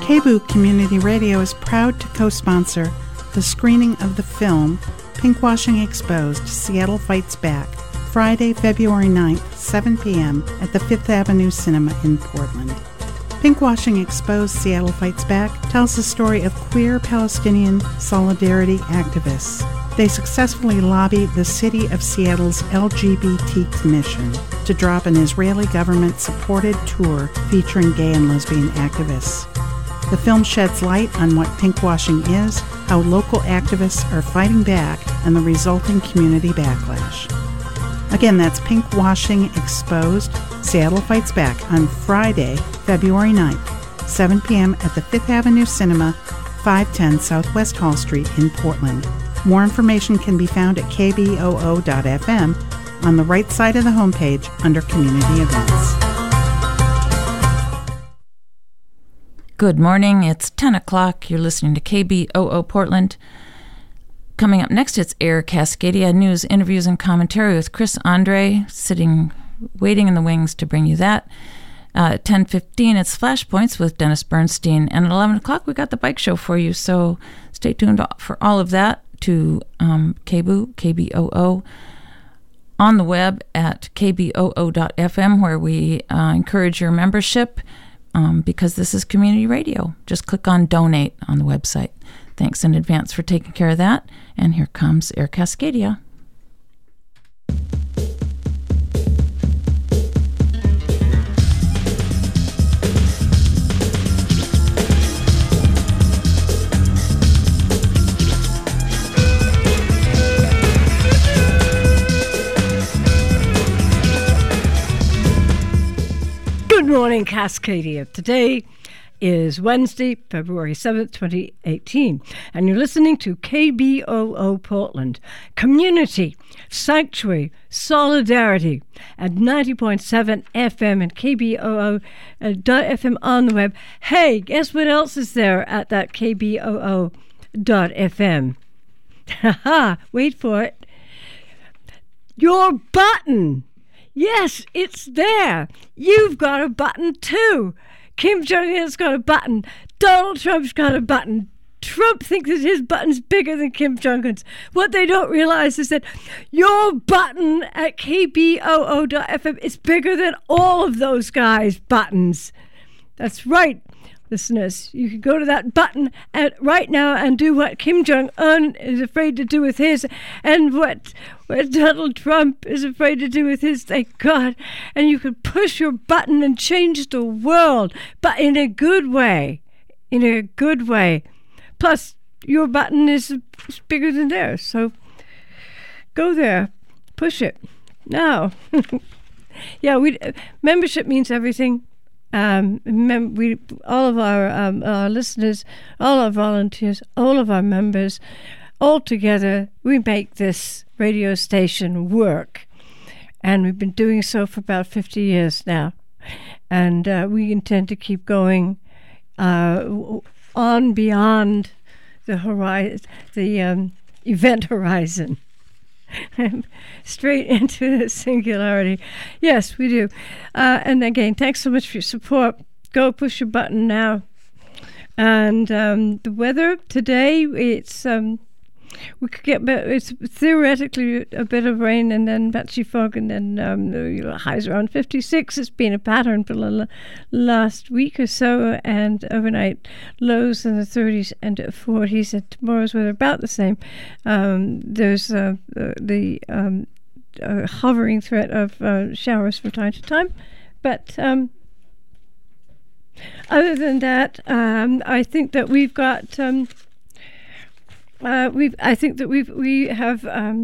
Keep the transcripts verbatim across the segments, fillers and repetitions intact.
K B O O Community Radio is proud to co-sponsor the screening of the film Pinkwashing Exposed, Seattle Fights Back, Friday, February ninth, seven p.m. at the Fifth Avenue Cinema in Portland. Pinkwashing Exposed, Seattle Fights Back tells the story of queer Palestinian solidarity activists. They successfully lobbied the City of Seattle's L G B T Commission to drop an Israeli government-supported tour featuring gay and lesbian activists. The film sheds light on what pinkwashing is, how local activists are fighting back, and the resulting community backlash. Again, that's Pinkwashing Exposed, Seattle Fights Back on Friday, February ninth, seven p.m. at the Fifth Avenue Cinema, five ten Southwest Hall Street in Portland. More information can be found at k b o o dot f m on the right side of the homepage under Community Events. Good morning. It's ten o'clock. You're listening to K B O O Portland. Coming up next, it's Air Cascadia news, interviews, and commentary with Chris Andre, sitting, waiting in the wings to bring you that. Uh, at ten fifteen, it's Flashpoints with Dennis Bernstein. And at eleven o'clock, we got the bike show for you. So stay tuned for all of that to um, K B O O, K B O O, on the web at k b o o dot f m, where we uh, encourage your membership. Um, because this is community radio. Just click on donate on the website. Thanks in advance for taking care of that. And here comes Air Cascadia. Good morning, Cascadia. Today is Wednesday, February seventh, twenty eighteen, and you're listening to K B O O Portland, Community, Sanctuary, Solidarity, at ninety point seven F M and K B O O dot F M on the web. Hey, guess what else is there at that K B O O dot F M? Haha, wait for it. Your button! Yes, it's there. You've got a button too. Kim Jong-un's got a button. Donald Trump's got a button. Trump thinks that his button's bigger than Kim Jong-un's. What they don't realize is that your button at K B O O dot F M is bigger than all of those guys' buttons. That's right, listeners. You can go to that button at, right now and do what Kim Jong-un is afraid to do with his, and what, what Donald Trump is afraid to do with his, thank God. And you can push your button and change the world, but in a good way. In a good way. Plus, your button is bigger than theirs, so go there. Push it. Now. Yeah, we membership means everything. Um, mem- we, all of our, um, our listeners, all our volunteers, all of our members, all together, we make this radio station work. And we've been doing so for about fifty years now. And uh, we intend to keep going uh, on beyond the horizon, the um, event horizon. Straight into the singularity. Yes, we do. Uh, and again, thanks so much for your support. Go push your button now. And um, the weather today, it's um, we could get it's theoretically a bit of rain and then patchy fog, and then um, the highs around fifty-six. It's been a pattern for the last week or so, and overnight lows in the thirties and forties. And tomorrow's weather about the same. Um, there's uh, the, the um, uh, hovering threat of uh, showers from time to time, but um, other than that, um, I think that we've got. Um, Uh, we I think that we we have um,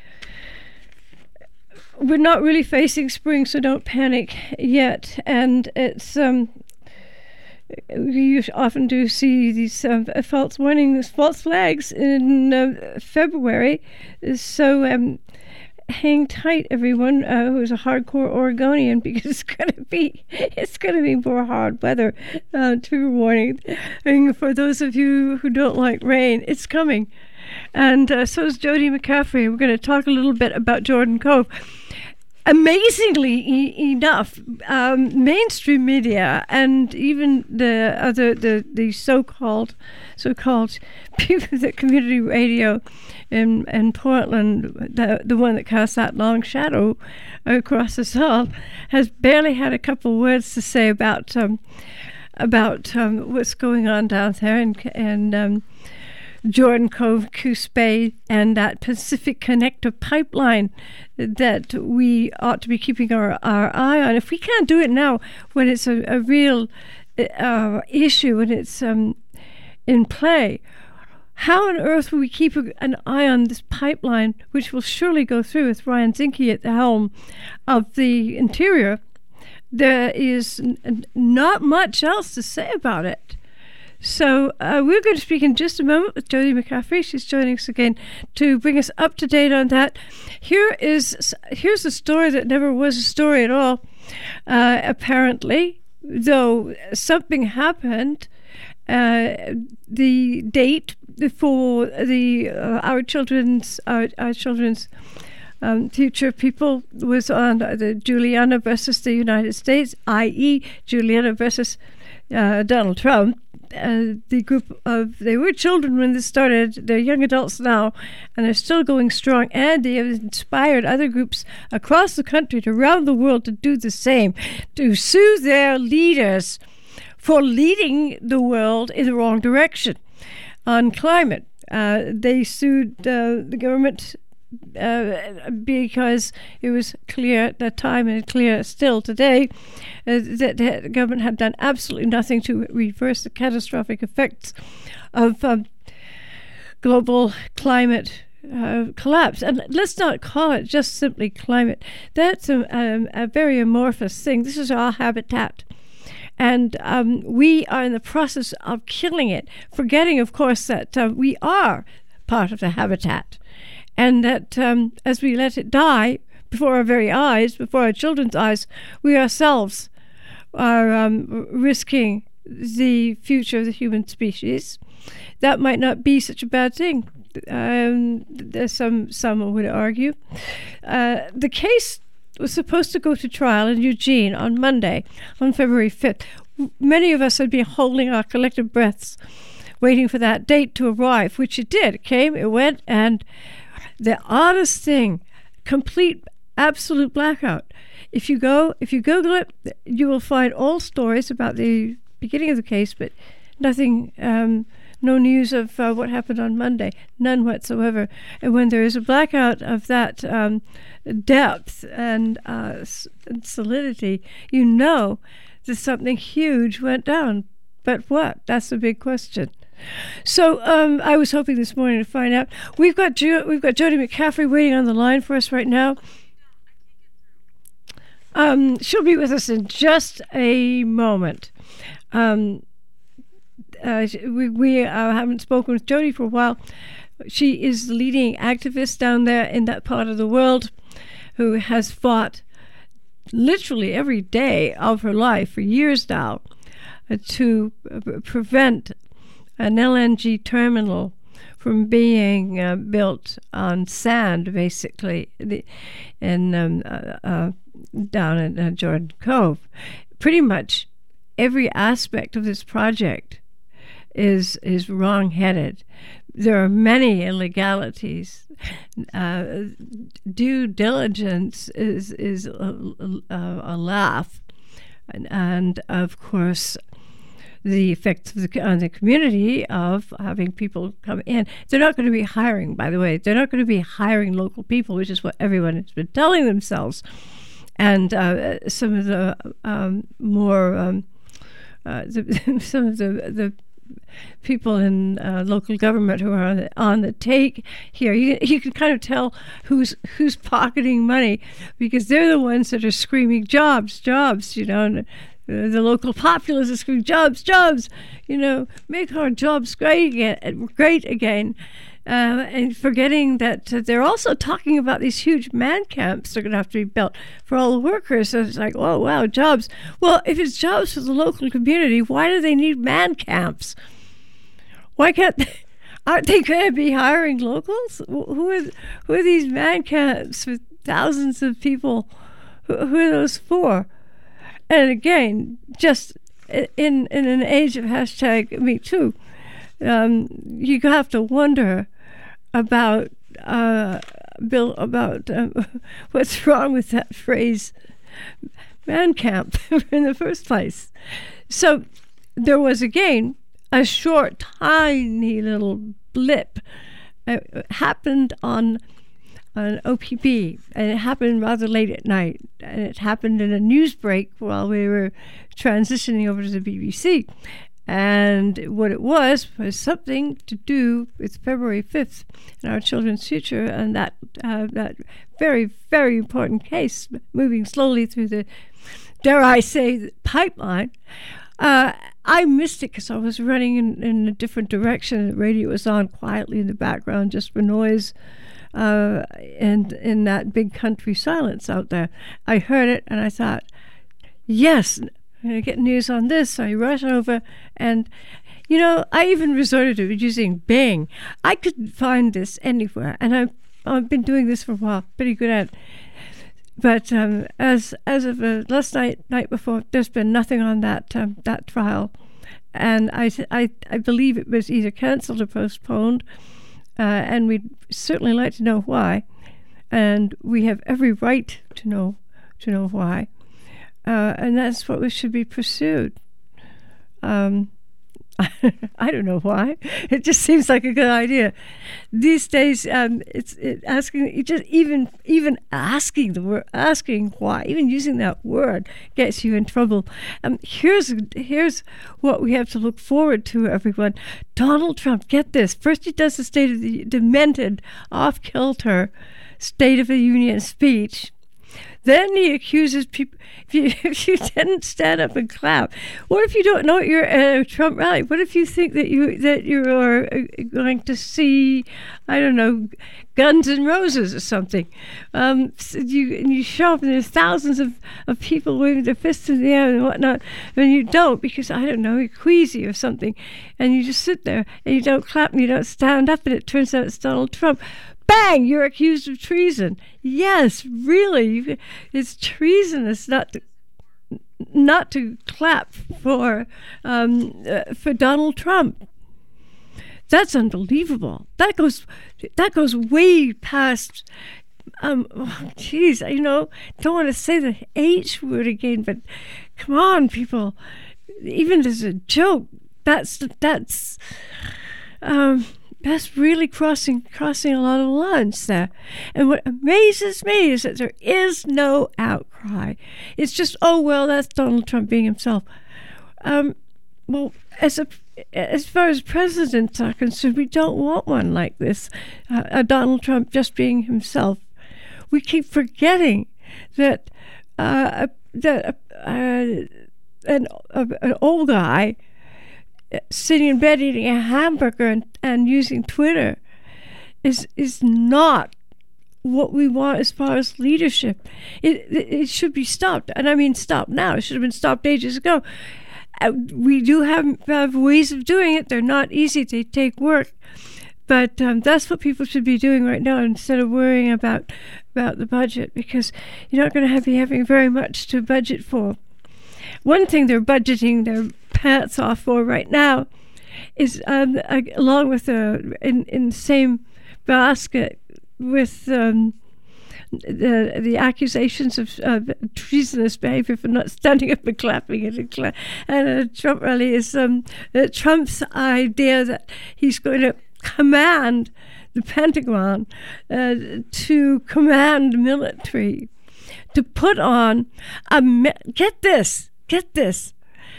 we're not really facing spring, so don't panic yet. And it's um, you often do see these um, false warnings, false flags in uh, February. So um, hang tight, everyone uh, who's a hardcore Oregonian, because it's gonna be it's gonna be more hard weather. Uh, trigger warning. And for those of you who don't like rain, it's coming. And uh, so is Jody McCaffrey. We're going to talk a little bit about Jordan Cove. amazingly e- enough, um, mainstream media and even the other the, the so-called so-called people that community radio in in Portland, the the one that casts that long shadow across us all, has barely had a couple words to say about um, about um, what's going on down there and and. Um, Jordan Cove, Coos Bay, and that Pacific Connector pipeline that we ought to be keeping our, our eye on. If we can't do it now, when it's a, a real uh, issue, when it's um, in play, how on earth will we keep an eye on this pipeline, which will surely go through with Ryan Zinke at the helm of the Interior? There is n- not much else to say about it. So uh, we're going to speak in just a moment with Jody McCaffrey. She's joining us again to bring us up to date on that. Here is here's a story that never was a story at all. Uh, apparently, though something happened, uh, the date for the uh, our children's our, our children's um, future people was on the Juliana versus the United States, that is, Juliana versus uh, Donald Trump. Uh, the group of, they were children when this started, they're young adults now, and they're still going strong, and they have inspired other groups across the country, to around the world, to do the same, to sue their leaders for leading the world in the wrong direction on climate. Uh, they sued uh, the government Uh, because it was clear at that time, and clear still today, uh, that the government had done absolutely nothing to reverse the catastrophic effects of um, global climate uh, collapse. And let's not call it just simply climate. That's a, um, a very amorphous thing. This is our habitat. And um, we are in the process of killing it, forgetting, of course, that uh, we are part of the habitat. And that um, as we let it die before our very eyes, before our children's eyes, we ourselves are um, risking the future of the human species. That might not be such a bad thing. Um, there's some some would argue. Uh, the case was supposed to go to trial in Eugene on Monday, on February fifth. Many of us had been holding our collective breaths, waiting for that date to arrive, which it did. It came, it went, and the oddest thing, complete, absolute blackout. If you go, if you Google it, you will find all stories about the beginning of the case, but nothing, um, no news of uh, what happened on Monday, none whatsoever. And when there is a blackout of that um, depth and, uh, and solidity, you know that something huge went down. But what? That's the big question. So um, I was hoping this morning to find out. We've got jo- we've got Jody McCaffrey waiting on the line for us right now. Um, she'll be with us in just a moment. Um, uh, we we uh, haven't spoken with Jody for a while. She is the leading activist down there in that part of the world, who has fought literally every day of her life for years now uh, to uh, prevent an L N G terminal from being uh, built on sand, basically, in um, uh, uh, down in uh, Jordan Cove. Pretty much every aspect of this project is is wrong-headed. There are many illegalities. Uh, due diligence is is a, a, a laugh, and, and of course, the effects of the, on the community of having people come in. They're not going to be hiring, by the way. They're not going to be hiring local people, which is what everyone has been telling themselves. And uh, some of the um, more, um, uh, the, some of the the people in uh, local government who are on the, on the take here, you, you can kind of tell who's who's pocketing money, because they're the ones that are screaming jobs, jobs, you know. And, the local populace is screaming, jobs, jobs, you know, make our jobs great again, great again. Uh, and forgetting that uh, they're also talking about these huge man camps that are going to have to be built for all the workers. So it's like, oh, wow, jobs. Well, if it's jobs for the local community, why do they need man camps? Why can't they? Aren't they going to be hiring locals? Who are, who are these man camps with thousands of people who, who are those for? And again, just in in an age of hashtag Me Too, um, you have to wonder about uh, Bill about um, what's wrong with that phrase, man camp, in the first place. So there was again a short, tiny little blip. It happened on on O P B, and it happened rather late at night, and it happened in a news break while we were transitioning over to the B B C. And what it was was something to do with February fifth and our children's future, and that uh, that very, very important case moving slowly through the, dare I say, the pipeline. Uh, I missed it because I was running in, in a different direction. The radio was on quietly in the background just for noise, uh, and in that big country silence out there. I heard it and I thought, yes, I'm going to get news on this. So I rushed over, and, you know, I even resorted to using Bing. I could find this anywhere, and I've, I've been doing this for a while, pretty good at it. But um, as as of uh, last night, night before, there's been nothing on that um, that trial, and I, I, I believe it was either cancelled or postponed, uh, and we'd certainly like to know why, and we have every right to know to know why, uh, and that's what should be pursued. Um, I don't know why. It just seems like a good idea. These days, um, it's it asking you just even even asking the word asking why, even using that word gets you in trouble. Um, here's here's what we have to look forward to, everyone. Donald Trump, get this. First, he does the State of the demented, off-kilter State of the Union speech. Then he accuses people, if you, if you didn't stand up and clap, what if you don't know you're at a Trump rally? What if you think that you that you are going to see, I don't know, Guns N' Roses or something? Um, so you and you show up and there's thousands of, of people waving their fists in the air and whatnot, and you don't because, I don't know, you're queasy or something, and you just sit there and you don't clap and you don't stand up, and it turns out it's Donald Trump. Bang! You're accused of treason. Yes, really, it's treasonous not to not to clap for um, uh, for Donald Trump. That's unbelievable. That goes that goes way past. Um, oh, geez, you know, don't want to say the H word again, but come on, people. Even as a joke, that's that's. Um, That's really crossing crossing a lot of lines there. And what amazes me is that there is no outcry. It's just, oh, well, that's Donald Trump being himself. Um, well, as a, as far as presidents are concerned, we don't want one like this, uh, a Donald Trump just being himself. We keep forgetting that uh, that uh, an, uh, an old guy sitting in bed eating a hamburger and, and using Twitter is is not what we want as far as leadership. It, it it should be stopped, and I mean stopped now. It should have been stopped ages ago. Uh, we do have, have ways of doing it. They're not easy. They take work, but um, that's what people should be doing right now instead of worrying about about the budget, because you're not going to have, be having very much to budget for. One thing they're budgeting their pants off for right now is, um, along with the in in the same basket with um, the the accusations of uh, treasonous behavior for not standing up and clapping at a, cla- at a Trump rally, is um, uh, Trump's idea that he's going to command the Pentagon uh, to command military to put on a me- get this get this.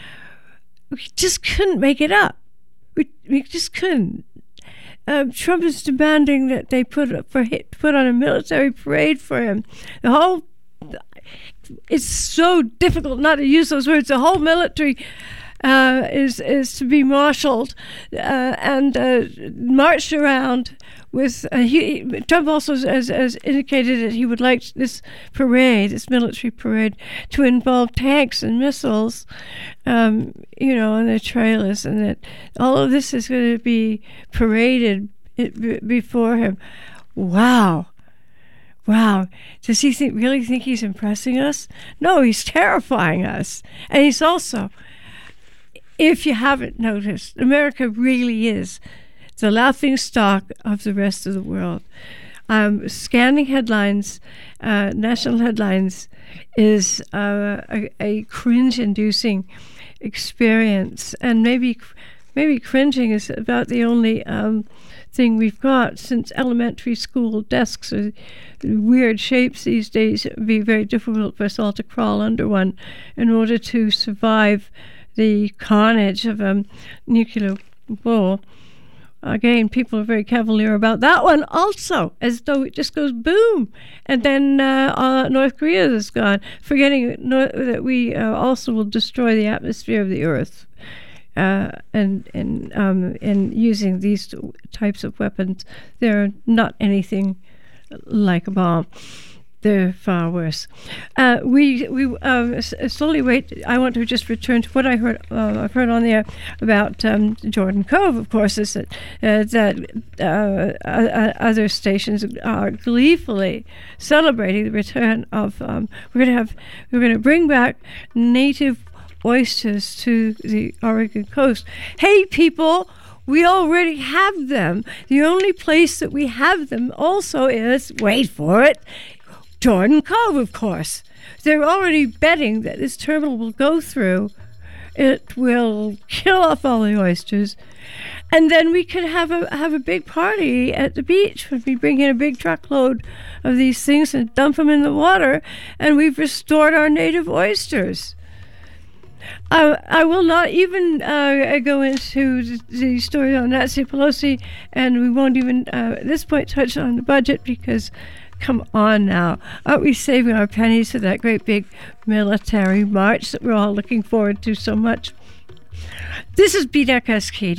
We just couldn't make it up. We we just couldn't. Um, Trump is demanding that they put for put on a military parade for him. The whole it's so difficult not to use those words. The whole military uh, is is to be marshaled uh, and uh, marched around with. Uh, he, Trump also has, has indicated that he would like this parade, this military parade, to involve tanks and missiles, um, you know, on their trailers, and that all of this is going to be paraded before him. Wow. wow, does he think, really think he's impressing us? No, he's terrifying us. And he's also, if you haven't noticed, America really is the laughing stock of the rest of the world. Um, scanning headlines, uh, national headlines, is uh, a, a cringe-inducing experience, and maybe maybe cringing is about the only um, thing we've got, since elementary school desks are weird shapes these days. It would be very difficult for us all to crawl under one in order to survive the carnage of a nuclear war. Again, people are very cavalier about that one also, as though it just goes boom, and then uh, uh, North Korea is gone, forgetting no- that we uh, also will destroy the atmosphere of the Earth, uh, and and um, and using these types of weapons. They're not anything like a bomb. They're far worse. Uh, we we uh, slowly wait. I want to just return to what I heard. Uh, I've heard on there about um, Jordan Cove. Of course, is that uh, that uh, uh, other stations are gleefully celebrating the return of. Um, we're going to have. We're going to bring back native oysters to the Oregon coast. Hey, people! We already have them. The only place that we have them also is, wait for it, Jordan Cove, of course. They're already betting that this terminal will go through. It will kill off all the oysters. And then we could have a have a big party at the beach when we bring in a big truckload of these things and dump them in the water, and we've restored our native oysters. I, I will not even uh, go into the, the story on Nancy Pelosi, and we won't even uh, at this point touch on the budget, because come on now, aren't we saving our pennies for that great big military march that we're all looking forward to so much? This is B D A C Cascadia.